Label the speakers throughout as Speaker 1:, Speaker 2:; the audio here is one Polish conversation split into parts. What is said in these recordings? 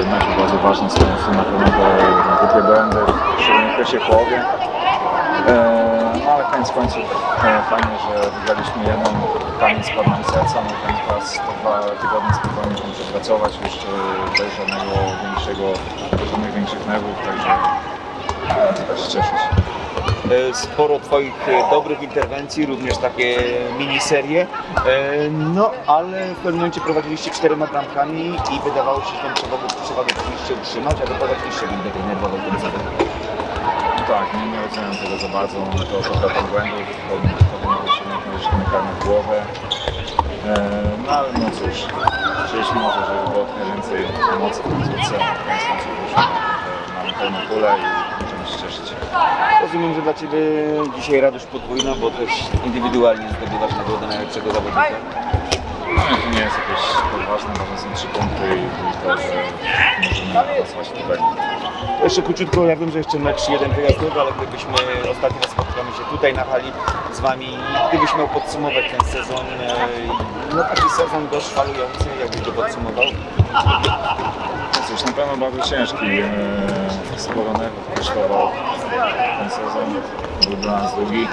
Speaker 1: meczu bardzo ważny, są na pewno te głupie błędy, szczególnie w pierwszej połowie. No ale koniec końców fajnie, że wygraliśmy jeden, kamień spadł nam z serca, możemy teraz te 2 tygodnie spokojnie tam przepracować już bez żadnych większych nerwów, także się cieszyć.
Speaker 2: Sporo Twoich dobrych interwencji, również takie miniserie, no ale w pewnym momencie prowadziliście 4 bramkami i wydawało się, że tę przewagę powinniście utrzymać, a doprowadziliście do tej nerwowej końcowej.
Speaker 1: Tak, nie rozumiem tego za bardzo, to trochę błędów, powinno być umiejętność karne w głowę. No ale no cóż, chcieliśmy może, żeby było trochę więcej emocji w końcówce, w końcu wyszło, że mamy pełną pulę i możemy się cieszyć.
Speaker 2: Rozumiem, że dla Ciebie dzisiaj radość podwójna, bo też indywidualnie zdobywasz nagrodę najlepszego zawodnika.
Speaker 1: No, to nie jest jakieś podważne, ważne są 3 punkty i to, że możemy awansować tutaj.
Speaker 2: Jeszcze króciutko, ja wiem, że jeszcze mecz jeden wyjazdowy, ale gdybyśmy ostatni raz spotkamy się tutaj na hali z Wami, gdybyś miał podsumować ten sezon, no taki sezon dość falujący, jakbyś go podsumował?
Speaker 1: Cóż, na pewno bardzo ciężki, sporo nerwów kosztował ten sezon, był dla nas długi.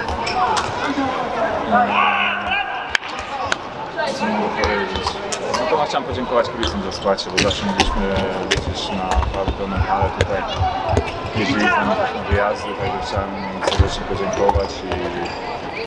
Speaker 1: Co mogę powiedzieć? No to chciałem podziękować kibicom za wsparcie, bo zawsze mogliśmy liczyć na naprawdę pełną halę tutaj. Jeździli z nami też na wyjazdy, także chciałem serdecznie podziękować i